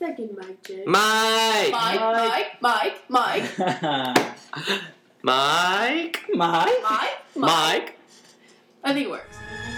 Second mic check. Mike! Mike. Mike! Mike. I think it works.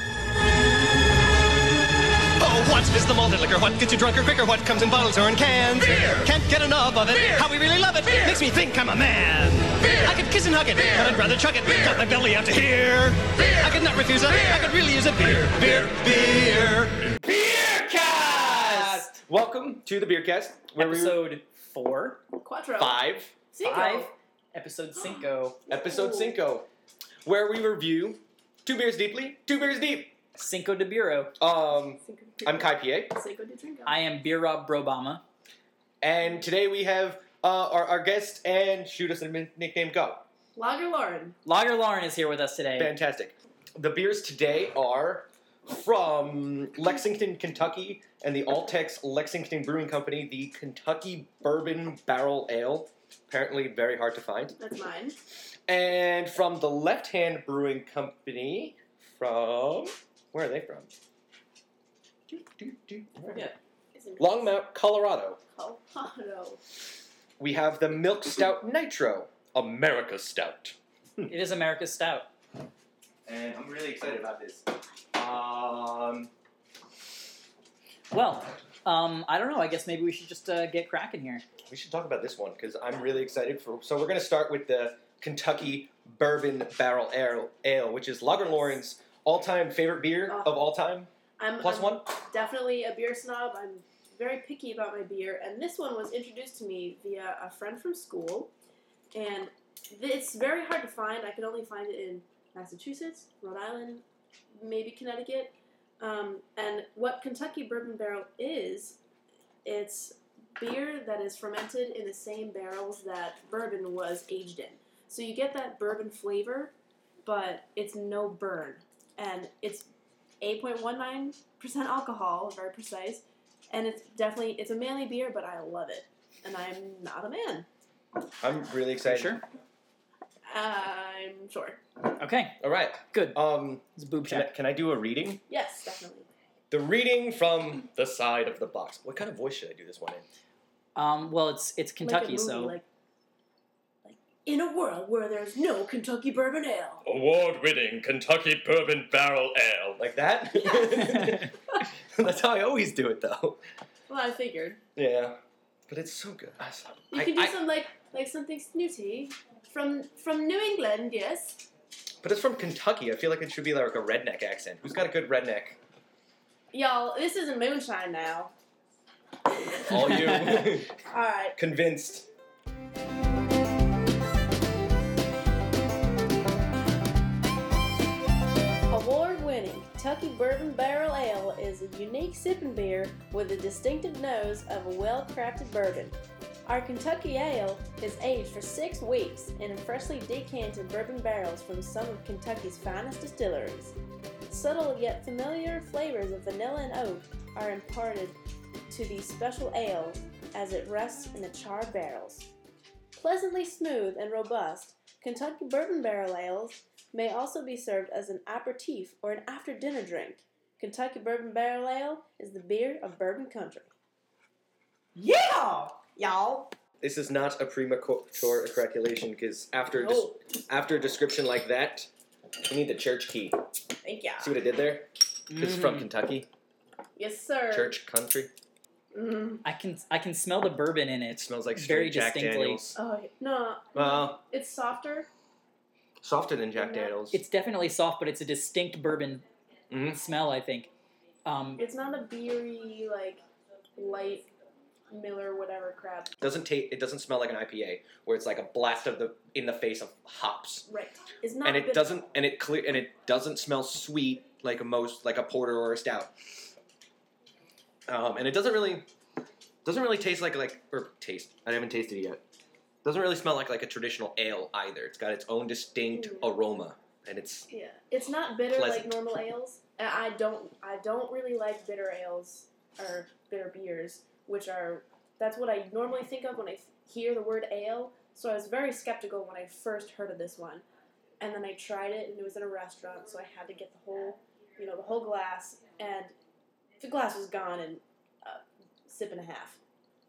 Oh, what is the malted liquor? What gets you drunker quicker? What comes in bottles or in cans? Beer! Can't get enough of it. Beer! How we really love it. Beer! Makes me think I'm a man. Beer! I could kiss and hug it, Beer! but I'd rather chug it. Beer! Got my belly out to here. Beer! I could not refuse it. Beer! I could really use a beer. Beer! Beer. Beercast! Welcome to the Beercast. Episode 4. Quattro. Cinco. 5. Episode 5. Episode Cinco. Where we review 2 beers deeply, 2 beers deep. Cinco de Bureau. I'm Kai Pie, Cinco de Trinco. I am Beer Rob Brobama. and today we have our guest, and shoot us a nickname, go. Lager Lauren. Lager Lauren is here with us today. Fantastic. The beers today are from Lexington, Kentucky, and the Altex Lexington Brewing Company, the Kentucky Bourbon Barrel Ale. Apparently very hard to find. That's mine. And from the Left Hand Brewing Company, from... Where are they from? Forget. Longmont, Colorado. Colorado. We have the Milk Stout Nitro, America Stout. It is America's Stout. And I'm really excited about this. Well, I don't know. I guess maybe we should just get cracking here. We should talk about this one, because I'm really excited for... So we're going to start with the Kentucky Bourbon Barrel Ale, which is Lager Lauren's all-time favorite beer of all time. I'm +1? Definitely a beer snob. I'm very picky about my beer, and this one was introduced to me via a friend from school, and it's very hard to find. I could only find it in Massachusetts, Rhode Island, maybe Connecticut. And what Kentucky Bourbon Barrel is, it's beer that is fermented in the same barrels that bourbon was aged in. So you get that bourbon flavor, but it's no burn. And it's 8.19% alcohol, very precise. And it's a manly beer, but I love it. And I'm not a man. I'm really excited. Sure. I'm sure. Okay. All right. Good. Um, It's a boob can check. I do a reading? Yes, definitely. The reading from the side of the box. What kind of voice should I do this one in? Well, it's Kentucky, like a movie, so... like in a world where there's no Kentucky Bourbon Ale. Award-winning Kentucky Bourbon Barrel Ale. Like that? That's how I always do it, though. Well, I figured. Yeah. But it's so good. You can do some like something snooty from New England, yes. But it's from Kentucky. I feel like it should be like a redneck accent. Who's got a good redneck? Y'all, this isn't moonshine now. All you. All right. Convinced. Award-winning Kentucky Bourbon Barrel Ale is a unique sipping beer with a distinctive nose of a well-crafted bourbon. Our Kentucky Ale is aged for 6 weeks in freshly decanted bourbon barrels from some of Kentucky's finest distilleries. Subtle yet familiar flavors of vanilla and oak are imparted to the special ale as it rests in the charred barrels. Pleasantly smooth and robust, Kentucky Bourbon Barrel Ales may also be served as an aperitif or an after-dinner drink. Kentucky Bourbon Barrel Ale is the beer of bourbon country. Yeah, y'all. This is not a premature ejaculation, because after a description like that, we need the church key. Thank ya. See what I did there? Because it's from Kentucky. Yes, sir. Church country. Mm. I can smell the bourbon in it. It smells like very straight Jack distinctly. Daniels. Oh no. Well, It's softer. softer than Jack Daniels. It's definitely soft, but it's a distinct bourbon smell, I think. It's not a beery like light Miller whatever crap. It doesn't smell like an IPA where it's like a blast in the face of hops. Right. It's not. And it doesn't smell sweet like a porter or a stout. And it doesn't really taste like taste. I haven't tasted it yet. Doesn't really smell like a traditional ale either. It's got its own distinct aroma, and it's It's not bitter pleasant. like normal ales. And I don't really like bitter ales or bitter beers, that's what I normally think of when I hear the word ale. So I was very skeptical when I first heard of this one, and then I tried it, and it was in a restaurant, so I had to get the whole glass, and the glass was gone in a sip and a half.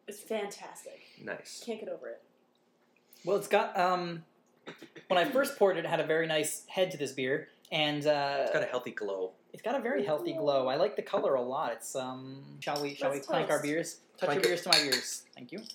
It's fantastic. Nice. Can't get over it. Well, it's got when I first poured it, it had a very nice head to this beer, and It's got a healthy glow. it's got a very healthy glow. I like the color a lot. It's shall we Let's clank our toast. beers? Touch Clank your it. beers to my ears. Thank you.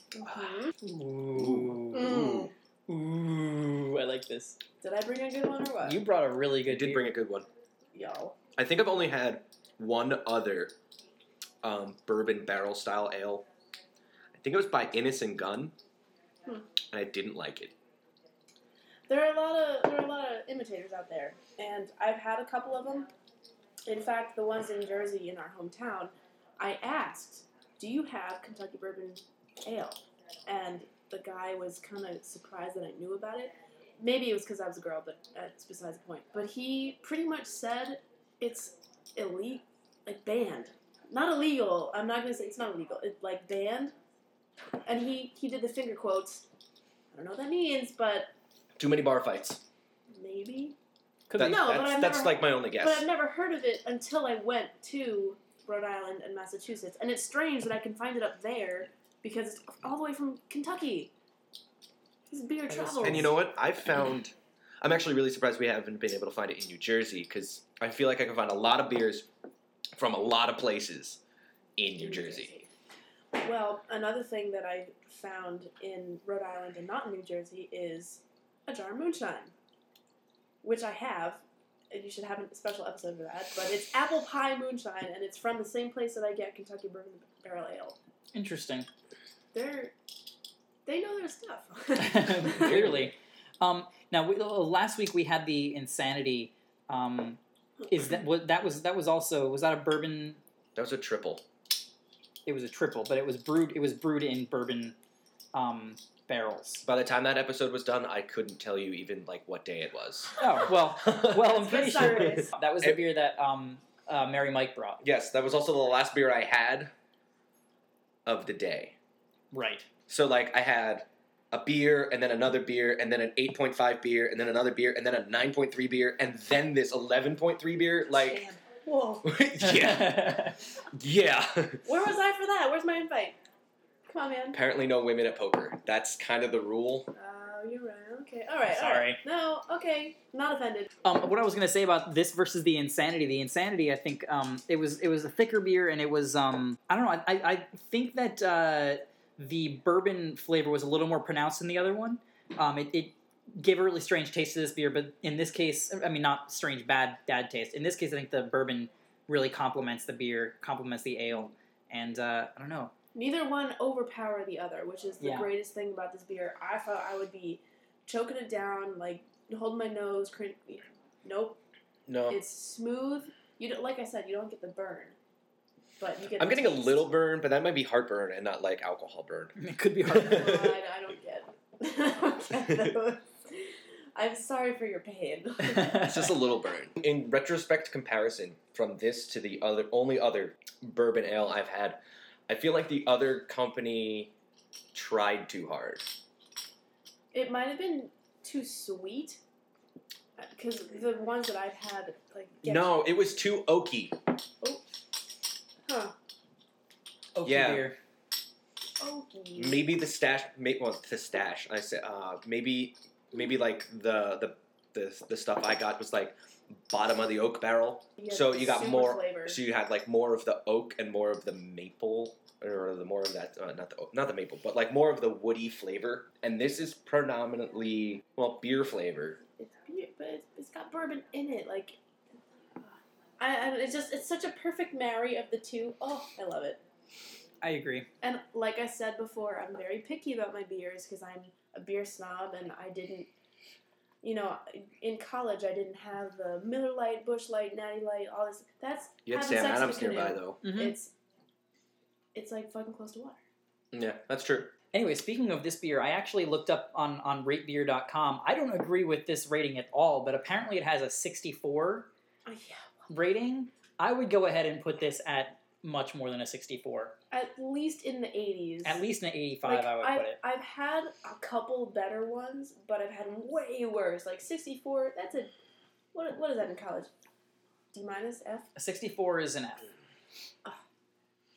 Mm-hmm. Ooh, I like this. Did I bring a good one or what? You brought a really You good did beer. bring a good one. Yo. I think I've only had one other bourbon barrel style ale. I think it was by Innis and Gunn, and I didn't like it. There are a lot of imitators out there, and I've had a couple of them. In fact, the ones in Jersey, in our hometown, I asked, "Do you have Kentucky Bourbon Ale?" And the guy was kind of surprised that I knew about it. Maybe it was because I was a girl, but that's besides the point. But he pretty much said it's illegal, like banned, not illegal. I'm not gonna say it's not illegal. It's like banned, and he did the finger quotes. I don't know what that means, but Too many bar fights. maybe. Could be. No, but that's, I've that's never- like my only guess. But I've never heard of it until I went to Rhode Island and Massachusetts. And it's strange that I can find it up there because it's all the way from Kentucky. This beer is travels. And you know what? I'm actually really surprised we haven't been able to find it in New Jersey because I feel like I can find a lot of beers from a lot of places in New Jersey. Well, another thing that I found in Rhode Island and not in New Jersey is a jar of moonshine, which I have. And you should have a special episode for that. But it's apple pie moonshine, and it's from the same place that I get Kentucky Bourbon Barrel Ale. Interesting. They know their stuff. Clearly. Now, last week we had the Insanity. Was that a bourbon? That was a triple. It was a triple, but it was brewed in bourbon barrels. By the time that episode was done, I couldn't tell you even like what day it was. Oh well, I'm pretty Good sure service. that was the beer that Mary Mike brought. Yes, that was also the last beer I had of the day. Right. So like I had a beer and then another beer and then an 8.5 beer and then another beer and then a 9.3 beer and then this 11.3 beer. Like, Damn. Whoa. yeah, yeah. Where was I for that? Where's my invite? Come on, man. Apparently, no women at poker. That's kind of the rule. Oh, you're right. Okay. All right. Sorry. All right. No. Okay. Not offended. What I was gonna say about this versus the Insanity, I think it was a thicker beer, and it was I don't know. I think that the bourbon flavor was a little more pronounced than the other one. It gave a really strange taste to this beer, but in this case, I mean, not strange, bad taste. In this case, I think the bourbon really complements the beer, complements the ale, and I don't know. Neither one overpower the other, which is the Yeah. greatest thing about this beer. I thought I would be choking it down, like holding my nose. Nope. No. It's smooth. You don't, like I said, you don't get the burn, but you get. I'm the getting a taste. little burn, but that might be heartburn and not like alcohol burn. It could be hard. I don't get. I don't get those. I'm sorry for your pain. It's just a little burn. In retrospect comparison from this to the only other bourbon ale I've had, I feel like the other company tried too hard. It might have been too sweet, because the ones that I've had, like, No, it was too oaky. huh? Oaky Yeah. beer. Oaky. Maybe the stash. The stash. I said maybe like the stuff I got was like bottom of the oak barrel. Yeah, So you got super more. flavor. So you had like more of the oak and more of the maple, or the more of that not the maple, but like more of the woody flavor. And this is predominantly beer flavor. It's beer, but it's got bourbon in it. Like, it's such a perfect marry of the two. Oh, I love it. I agree. And like I said before, I'm very picky about my beers because I'm a beer snob, and I didn't, in college I didn't have the Miller Lite, Busch Light, Natty Light, all this. That's You had having Sam sex in a Adams canoe. nearby though. Mhm. It's like fucking close to water. Yeah, that's true. Anyway, speaking of this beer, I actually looked up on ratebeer.com. I don't agree with this rating at all, but apparently it has a 64 Oh, yeah. rating. I would go ahead and put this at much more than a 64. At least in the 80s. At least an 85, Like, I would put it. I've had a couple better ones, but I've had way worse. Like 64, that's a... What is that in college? D minus, F? A 64 is an F.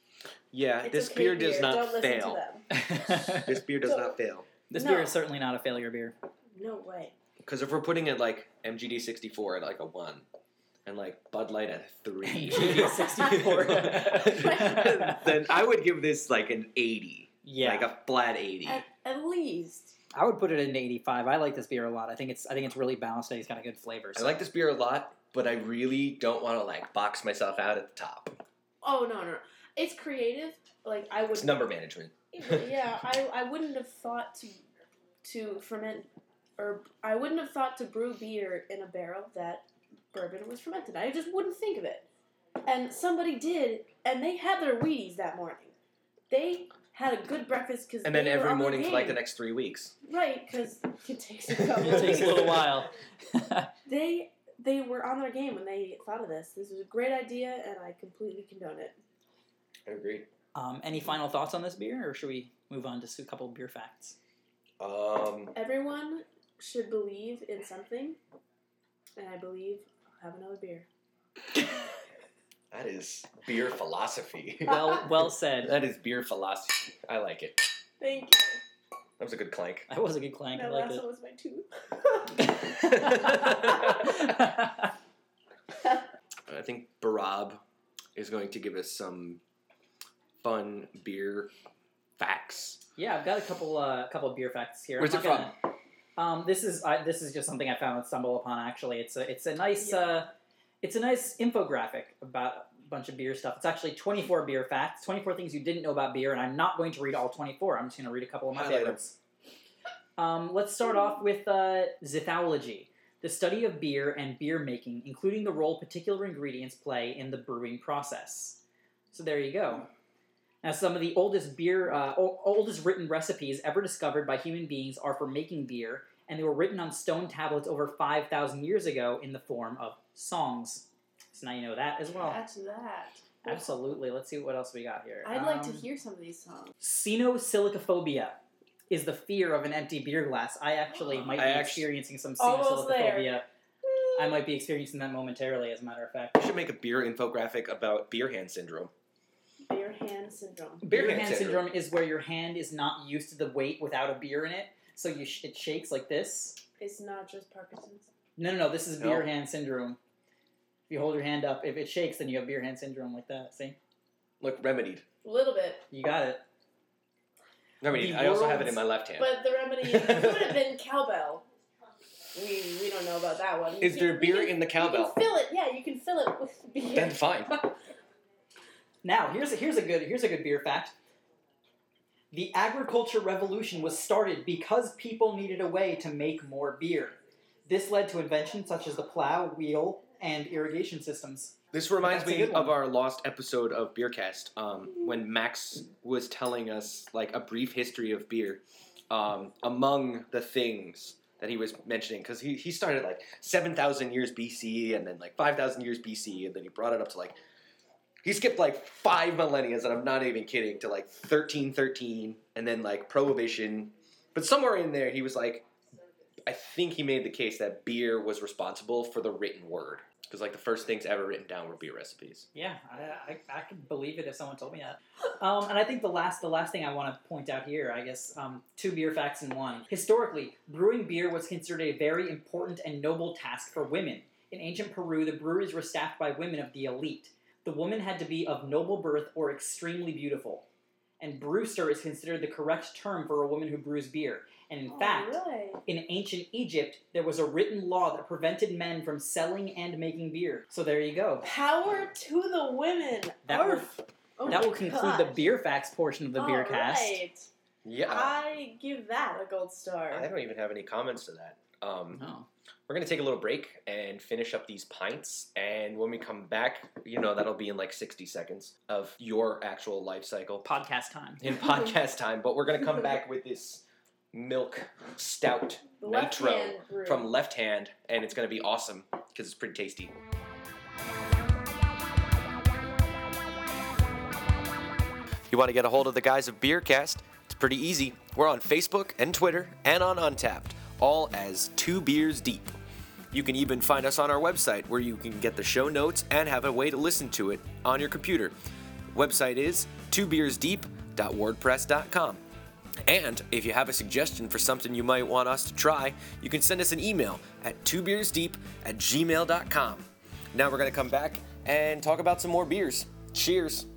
Yeah, It's this okay, beer does not Don't listen fail. to them. This beer does not fail. This No. beer is certainly not a failure beer. No way. Because if we're putting it like MGD 64 at like a 1, and like Bud Light at a 3, MGD 64. then I would give this like an 80. Yeah. Like a flat 80. At least. I would put it at an 85. I like this beer a lot. I think it's really balanced and it's got a good flavor. I like this beer a lot, but I really don't want to like box myself out at the top. Oh no. It's creative. Like I would. It's number management. Yeah, I wouldn't have thought to ferment, or I wouldn't have thought to brew beer in a barrel that bourbon was fermented. I just wouldn't think of it. And somebody did, and they had their Wheaties that morning. They had a good breakfast because. And then every morning for like the next 3 weeks. Right, because it takes a couple. It takes a little while. They were on their game when they thought of this. This was a great idea, and I completely condone it. I agree. Any final thoughts on this beer, or should we move on to a couple of beer facts? Everyone should believe in something, and I believe I'll have another beer. That is beer philosophy. Well said. That is beer philosophy. I like it. Thank you. That was a good clank. That was a good clank. I That liked last it. one was my tooth. I think Barab is going to give us some fun beer facts. Yeah, I've got a couple of beer facts here. Where's I'm it not gonna- This is just something I found and stumbled upon. Actually, it's a nice infographic about a bunch of beer stuff. It's actually 24 beer facts, 24 things you didn't know about beer, and I'm not going to read all 24. I'm just going to read a couple of my Highlight 'em. favorites. Let's start off with zithology, the study of beer and beer making, including the role particular ingredients play in the brewing process. So there you go. Now, some of the oldest written recipes ever discovered by human beings are for making beer, and they were written on stone tablets over 5,000 years ago in the form of songs. So now you know that as well. That's that. Absolutely. Let's see what else we got here. I'd like to hear some of these songs. Sinosilicophobia is the fear of an empty beer glass. I actually might be experiencing some Almost there. sinosilicophobia. I might be experiencing that momentarily, as a matter of fact. We should make a beer infographic about beer hand syndrome. Beer hand syndrome. Beer hand syndrome is where your hand is not used to the weight without a beer in it, so it shakes like this. It's not just Parkinson's. No, this is beer No. hand syndrome. If you hold your hand up, if it shakes, then you have beer hand syndrome like that. See? Look, remedied. A little bit. You got it. Remedied. The I also have it world's- in my left hand. But the remedy could have been cowbell. We don't know about that one. Is there beer in the cowbell? You can fill it. Yeah, you can fill it with beer. Then fine. Now, here's a good beer fact. The agriculture revolution was started because people needed a way to make more beer. This led to inventions such as the plow, wheel, and irrigation systems. This reminds That's a me good one. of our lost episode of Beercast, when Max was telling us like a brief history of beer. Among the things that he was mentioning, because he started like 7,000 years BC and then like 5,000 years BC, and then he brought it up to like, he skipped like 5 millennia, and I'm not even kidding, to like 1313, and then like Prohibition. But somewhere in there, he was like, I think he made the case that beer was responsible for the written word. Because like the first things ever written down were beer recipes. Yeah, I could believe it if someone told me that. And I think the last thing I want to point out here, I guess, 2 beer facts in one. Historically, brewing beer was considered a very important and noble task for women. In ancient Peru, the breweries were staffed by women of the elite. The woman had to be of noble birth or extremely beautiful. And brewster is considered the correct term for a woman who brews beer. And in fact, Right. in ancient Egypt, there was a written law that prevented men from selling and making beer. So there you go. Power to the women. That will, Arf. Oh that my will conclude the gosh. beer facts portion of the beer cast. Alright. Yeah. I give that a gold star. I don't even have any comments to that. Oh. We're going to take a little break and finish up these pints. And when we come back, that'll be in like 60 seconds of your actual life cycle Podcast time. in podcast time. But we're going to come back with this milk stout Left nitro hand brew. from Left Hand. And it's going to be awesome because it's pretty tasty. You want to get a hold of the guys of Beercast? It's pretty easy. We're on Facebook and Twitter and on Untappd, all as 2 Beers Deep. You can even find us on our website where you can get the show notes and have a way to listen to it on your computer. Website is twobeersdeep.wordpress.com. And if you have a suggestion for something you might want us to try, you can send us an email at twobeersdeep@gmail.com. Now we're going to come back and talk about some more beers. Cheers.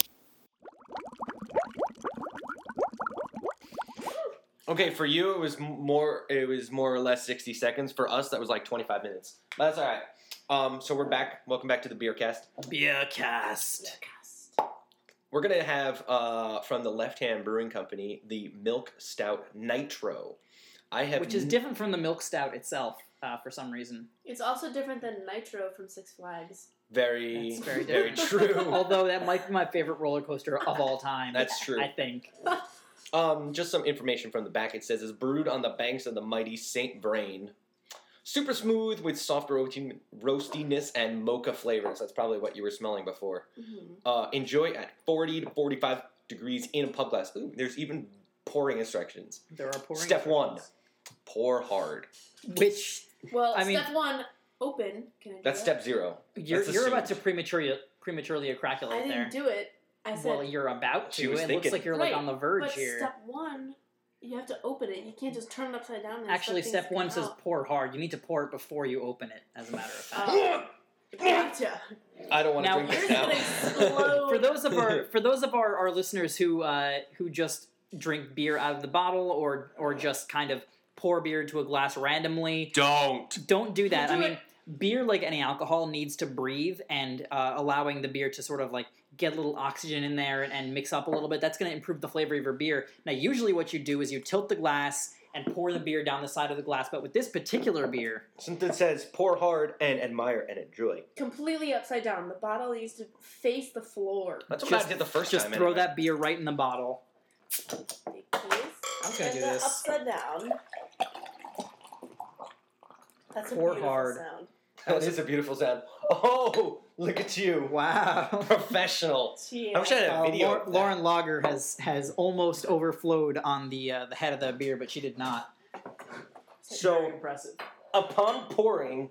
Okay, for you it was more or less 60 seconds. For us that was like 25 minutes. But that's all right. So we're back. Welcome back to the Beercast. Beercast. We're going to have, from the Left Hand Brewing Company, the Milk Stout Nitro. Which is different from the Milk Stout itself, for some reason. It's also different than Nitro from Six Flags. Very, That's very true. Although that might be my favorite roller coaster of all time. That's true. I think. Just some information from the back. It says, it's brewed on the banks of the mighty St. Vrain. Super smooth with soft roastiness and mocha flavors. That's probably what you were smelling before. Mm-hmm. Enjoy at 40 to 45 degrees in a pub glass. Ooh, there's even pouring instructions. There are pouring Step 1, instructions. pour hard. Which, Well, I mean- step 1, open. Can I do That's that? step 0. you're about to prematurely accraculate I there. didn't do it. I said, Well, you're about She to. was It thinking. looks like you're like Right, on the verge but here. step 1, you have to open it. You can't just turn it upside down and Actually, expect step things to 1 come says out. pour hard. You need to pour it before you open it, as a matter of fact. Gotcha. I don't want to Now- drink this Yours now. is gonna explode. For those of our listeners who just drink beer out of the bottle or just kind of pour beer into a glass randomly, don't do that. Do I mean, it. beer, like any alcohol, needs to breathe, and allowing the beer to sort of like get a little oxygen in there and mix up a little bit, that's going to improve the flavor of your beer. Now, usually what you do is you tilt the glass and pour the beer down the side of the glass, but with this particular beer, Since it says pour hard and admire and enjoy. Completely upside down. The bottle needs to face the floor. That's what I did the first just time. throw anyway. that beer right in the bottle. Please. I'm gonna And do the this. upside down. That's a Pour beautiful hard. sound. That is a beautiful sound. Oh, look at you. Wow. Professional. Cheers. I wish I had a video of that. Lauren Lager has almost overflowed on the head of the beer, but she did not. So- Very impressive. Upon pouring,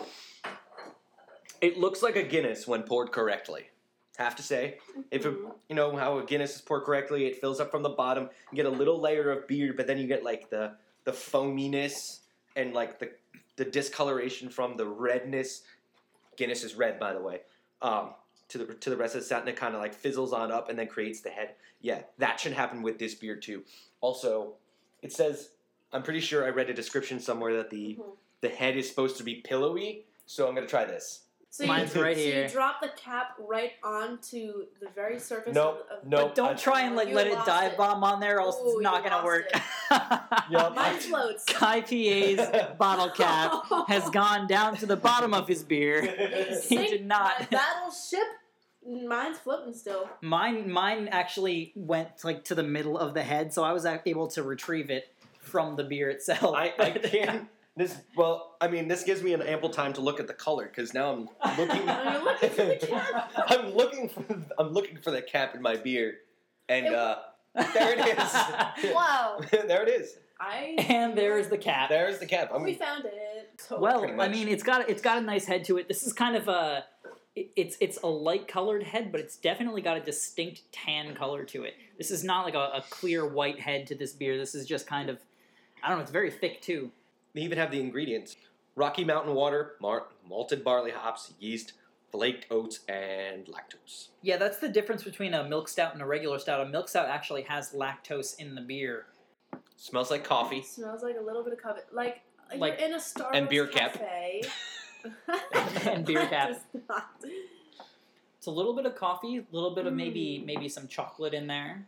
it looks like a Guinness when poured correctly. Have to say, if it, you know how a Guinness is poured correctly, it fills up from the bottom. You get a little layer of beer, but then you get like the foaminess and like the discoloration from the redness. Guinness is red, by the way. To the rest of the sound, and it kind of like fizzles on up and then creates the head. Yeah, that should happen with this beer too. Also, it says, I'm pretty sure I read a description somewhere that the head is supposed to be pillowy. So I'm gonna try this. So Mine's you, right so here. you drop the cap right onto the very surface Nope, of nope. But don't try and like You let it lost dive it. bomb on there, or else Ooh, it's not you gonna lost work. Yup. Mine floats. Kai PA's bottle cap has gone down to the bottom of his beer. He Sink did not. My battleship. Mine's floating still. Mine actually went like to the middle of the head, so I was able to retrieve it from the beer itself. I can't. This gives me an ample time to look at the color because now I'm looking. Are you looking for the cap? I'm looking for the cap in my beer, and there it is. Wow. There it is. And there's the cap. There's the cap. We found it. So Well, Pretty I much. mean, it's got a nice head to it. This is kind of it's a light colored head, but it's definitely got a distinct tan color to it. This is not like a clear white head to this beer. This is just kind of, I don't know, it's very thick too. They even have the ingredients: Rocky Mountain water, malted barley hops, yeast, flaked oats, and lactose. Yeah, that's the difference between a milk stout and a regular stout. A milk stout actually has lactose in the beer. Smells like coffee. smells like a little bit of coffee. Like Like- you're in a Starbucks and beer cap. cafe. And beer cap. Does not. It's a little bit of coffee, a little bit of maybe some chocolate in there.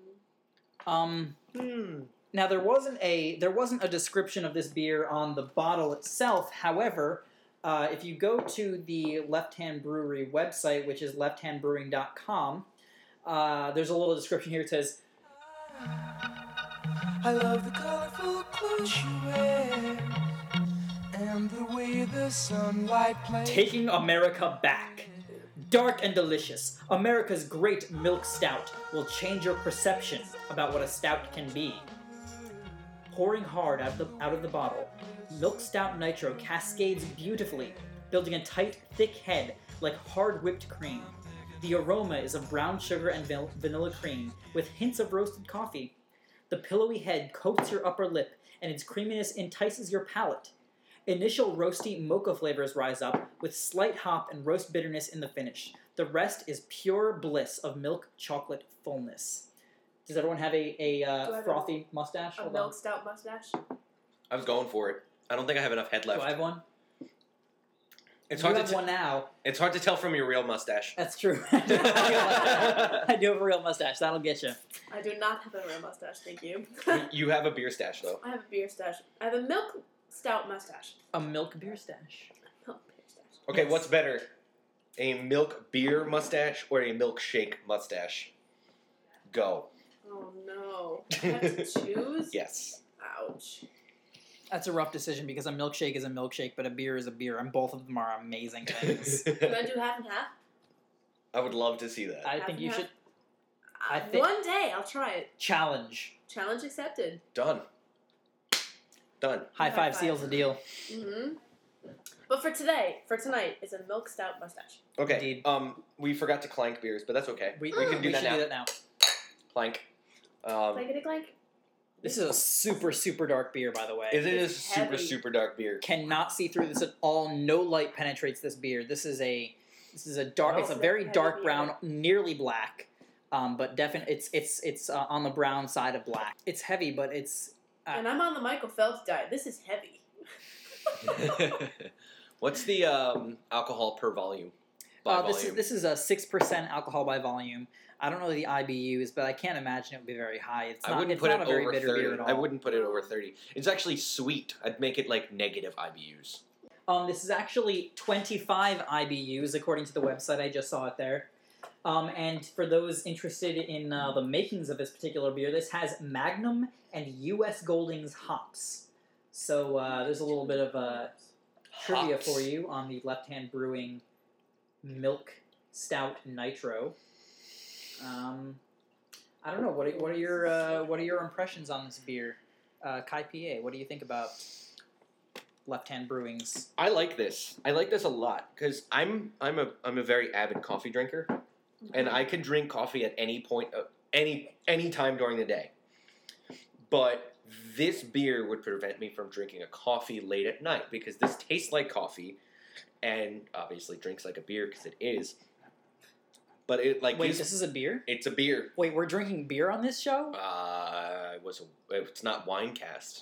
Now there wasn't a description of this beer on the bottle itself. However, if you go to the Left Hand Brewery website, which is lefthandbrewing.com, there's a little description here. It says, I love the colorful clothes you wear and the way the sunlight plays. "Taking America back. Dark and delicious, America's great milk stout will change your perception about what a stout can be. Pouring hard out of the bottle, Milk Stout Nitro cascades beautifully, building a tight, thick head like hard whipped cream. The aroma is of brown sugar and vanilla cream, with hints of roasted coffee. The pillowy head coats your upper lip, and its creaminess entices your palate. Initial roasty mocha flavors rise up, with slight hop and roast bitterness in the finish. The rest is pure bliss of milk chocolate fullness. Does everyone have a frothy mustache? A milk stout mustache? I was going for it. I don't think I have enough head left. Do I have one? It's you hard have to one now. It's hard to tell from your real mustache. That's true. I do have a real mustache. That'll get you. I do not have a real mustache, thank you. You have a beer stash, though. I have a beer stash. I have a milk stout mustache. A milk beer stash. Milk beer stash. Okay, Yes. what's better? A milk beer mustache or a milkshake mustache? Go. Oh no. I have to choose? Yes. Ouch. That's a rough decision because a milkshake is a milkshake, but a beer is a beer, and both of them are amazing things. Can I do half and half? I would love to see that. I Half think and you half? should I think- One day, I'll try it. challenge. Challenge accepted. Done. Done. High High five five. seals the deal. Mm-hmm. But for tonight, it's a milk stout mustache. Okay. Indeed. We forgot to clank beers, but that's okay. We can do we that should now. do that now. Clank. Can I get a clank? This is a super, super dark beer, by the way. It is It's super, heavy. super dark beer. Cannot see through this at all. No light penetrates this beer. This is a dark. Oh. It's a very Heavy dark beer. brown, nearly black, but definitely it's on the brown side of black. It's heavy, but it's And I'm on the Michael Phelps diet. This is heavy. What's the alcohol per volume? By volume. this is a 6% alcohol by volume. I don't know the IBUs, but I can't imagine it would be very high. It's not. I wouldn't It's put not it a very over bitter 30. beer at all. I wouldn't put it over 30. It's actually sweet. I'd make it like negative IBUs. This is actually 25 IBUs according to the website. I just saw it there. And for those interested in the makings of this particular beer, this has Magnum and U.S. Goldings hops. So there's a little bit of trivia Hops. for you on the Left Hand Brewing Milk Stout Nitro. I don't know. What are your impressions on this beer, Kai PA? What do you think about Left Hand Brewing's? I like this. I like this a lot because I'm a very avid coffee drinker, and I can drink coffee at any point, any time during the day. But this beer would prevent me from drinking a coffee late at night because this tastes like coffee, and obviously drinks like a beer because it is. But it like Wait, this is a beer? it's a beer. Wait, we're drinking beer on this show? It's not Winecast.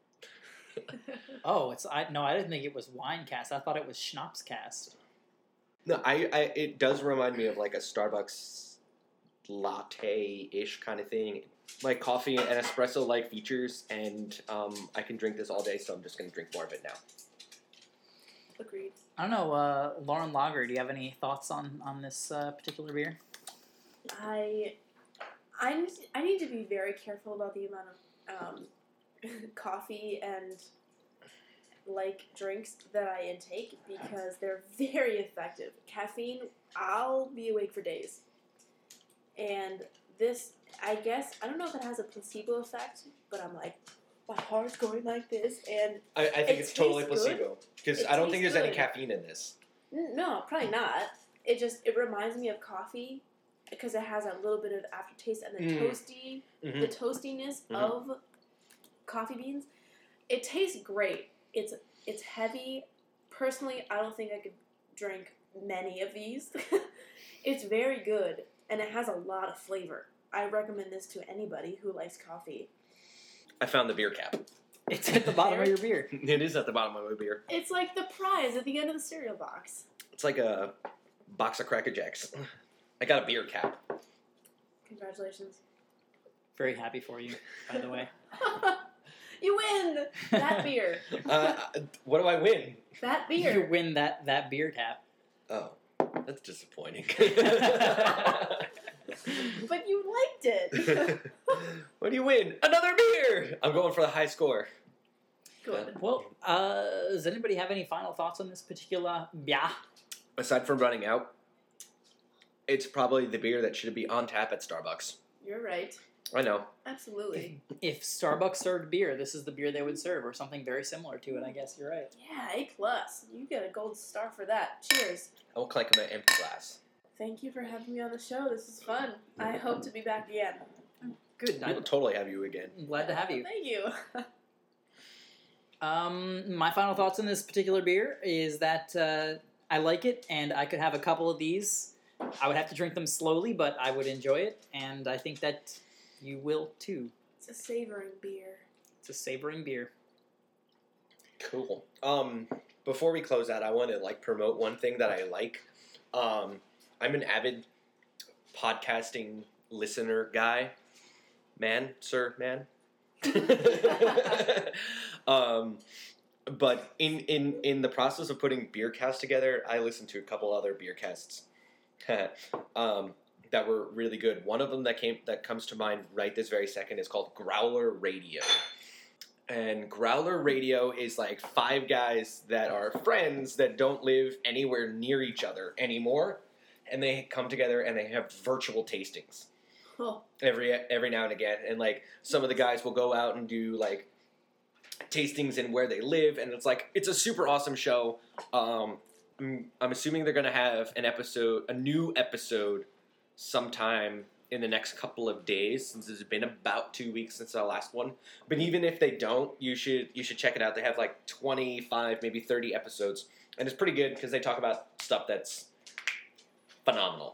Oh, I didn't think it was Winecast. I thought it was Schnapscast. No, it does remind me of like a Starbucks latte-ish kind of thing. Like coffee and espresso-like features, and I can drink this all day, so I'm just going to drink more of it now. Agreed. I don't know, Lauren Lager, do you have any thoughts on this particular beer? I need to be very careful about the amount of coffee and like drinks that I intake because they're very effective. Caffeine, I'll be awake for days. And this, I guess, I don't know if it has a placebo effect, but I'm like, my heart's going like this, and I think It it's totally tastes good. placebo because It I don't think tastes there's any good. caffeine in this. no, probably not. It reminds me of coffee because it has a little bit of aftertaste and the Mhm. the toastiness Mhm. of coffee beans. It tastes great. It's heavy. Personally, I don't think I could drink many of these. It's very good and it has a lot of flavor. I recommend this to anybody who likes coffee. I found the beer cap. It's at the bottom of your beer. It is at the bottom of my beer. It's like the prize at the end of the cereal box. It's like a box of Cracker Jacks. I got a beer cap. Congratulations. Very happy for you, by the way. You win! That beer. What do I win? That You beer. win that beer cap. Oh, that's disappointing. But you liked it. What do you win? Another beer! I'm going for the high score. Good. Well, does anybody have any final thoughts on this particular beer? Aside from running out, it's probably the beer that should be on tap at Starbucks. You're right. I know. Absolutely. If Starbucks served beer, this is the beer they would serve, or something very similar to it, I guess you're right. Yeah, A+. You get a gold star for that. Cheers. I will clank them an empty glass. Thank you for having me on the show. This is fun. I hope to be back again. Good. We'll totally have you again. I'm glad to have you. Thank you. My final thoughts on this particular beer is that I like it, and I could have a couple of these. I would have to drink them slowly, but I would enjoy it, and I think that you will too. It's a savoring beer. It's a savoring beer. Cool. Before we close out, I want to promote one thing that I like. I'm an avid podcasting listener guy. Man. But in the process of putting Beercast together, I listened to a couple other Beercasts that were really good. One of them that comes to mind right this very second is called Growler Radio. And Growler Radio is 5 guys that are friends that don't live anywhere near each other anymore, and they come together and they have virtual tastings. Oh. Every now and again, and some of the guys will go out and do tastings in where they live, and it's a super awesome show. I'm assuming they're gonna have a new episode sometime in the next couple of days, since it's been about 2 weeks since the last one. But even if they don't, you should check it out. They have 25, maybe 30 episodes, and it's pretty good because they talk about stuff that's phenomenal.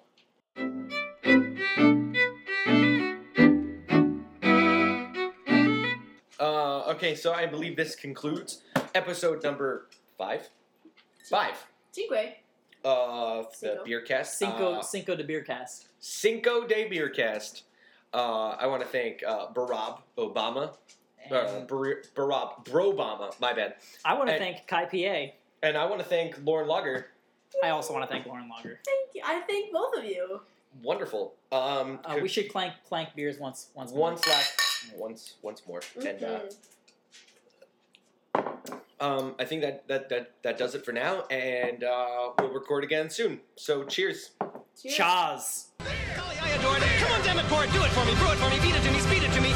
Okay, so I believe this concludes episode number 5. 5. Cinque. Of the Beercast. Cinco de Beercast. Cinco de Beercast. I want to thank Barack Obama. Barack Brobama, my bad. I want to thank Kai PA. And I want to thank Lauren Lager. I also want to thank Lauren Lager. Thank you. I thank both of you. Wonderful. We should clank beers once more. Once more. Mm-hmm. And I think that does it for now, and we'll record again soon. So cheers. Cheers. Chaz. Golly, I adore it. Come on, damn it, pour it. Do it for me. Brew it for me. Feed it to me. Speed it to me.